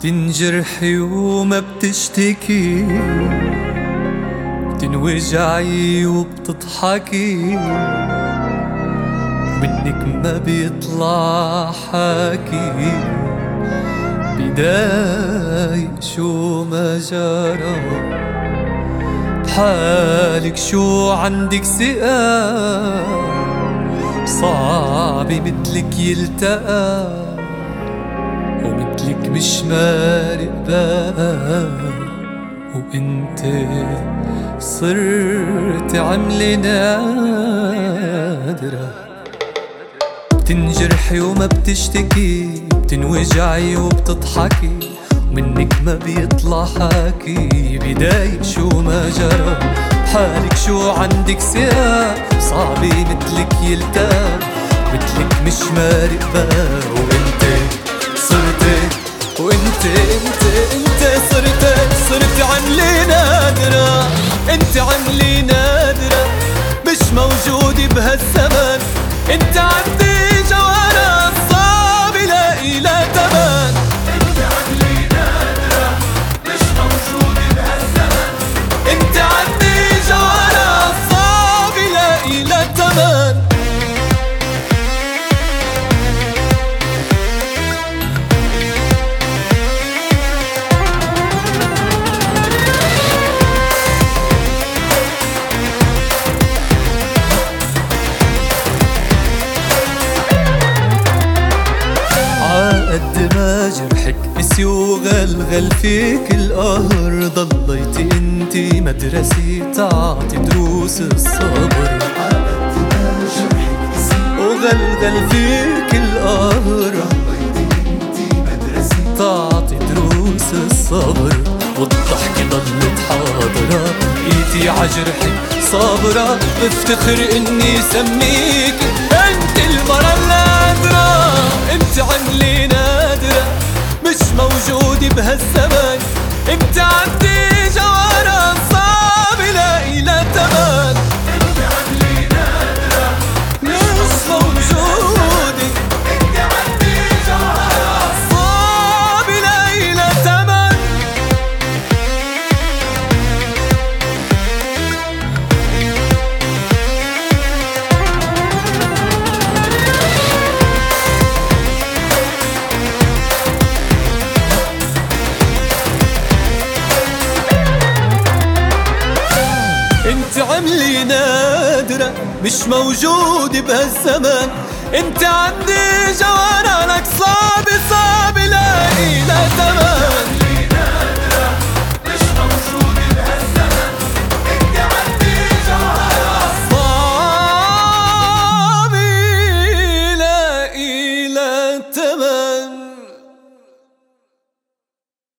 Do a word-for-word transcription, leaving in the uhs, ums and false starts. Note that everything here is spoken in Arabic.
بتنجرحي وما بتشتكي، بتنوجعي وبتضحكي، منك ما بيطلع حكي. بدايق شو ما جرى بحالك، شو عندك ثقة صعب مثلك يلتقى، ومثلك مش مارق بقى. وانت صرت عملة نادرة، بتنجرحي وما بتشتكي، بتنوجعي وبتضحكي، ومنك ما بيطلع حكي. بدايق شو ما جرى بحالك، شو عندك ثقة صعبة مثلك يلتقى، مثلك مش مارق بقى. وانت صرتي وانت انت انت صرتي صرت عملة نادرة، انت عملة نادرة مش موجودة بهالزمن. انت عندي جوهرة صعب لاقي لا تمن، انت عملة نادرة مش موجودة بهالزمن. انت عندي جوهرة صعب لاقي لا تمن. قد ما جرحك قسي وغلغل فيك القهر، ضليتي انتي مدرسي تعطي دروس الصبر. قد ما جرحك قسي وغلغل فيك القهر، ضليتي انتي مدرسي تعطي دروس الصبر. والضحكة ضلت حاضرة، ايدي عجرحك صابرة. بفتخر اني سميك انت المرة النادرة، انت عملة نادرة مش موجودة بهالزمن. انت عندي جوهرة صعب لاقي لا تمن، انت عملة نادرة مش موجودة. انت عندي جوهرة صعب لاقي لا تمن. انت عملة نادرة مش موجودة بهالزمن. انت عندي جوهرة لك صعب صعب لاقي لا تمن.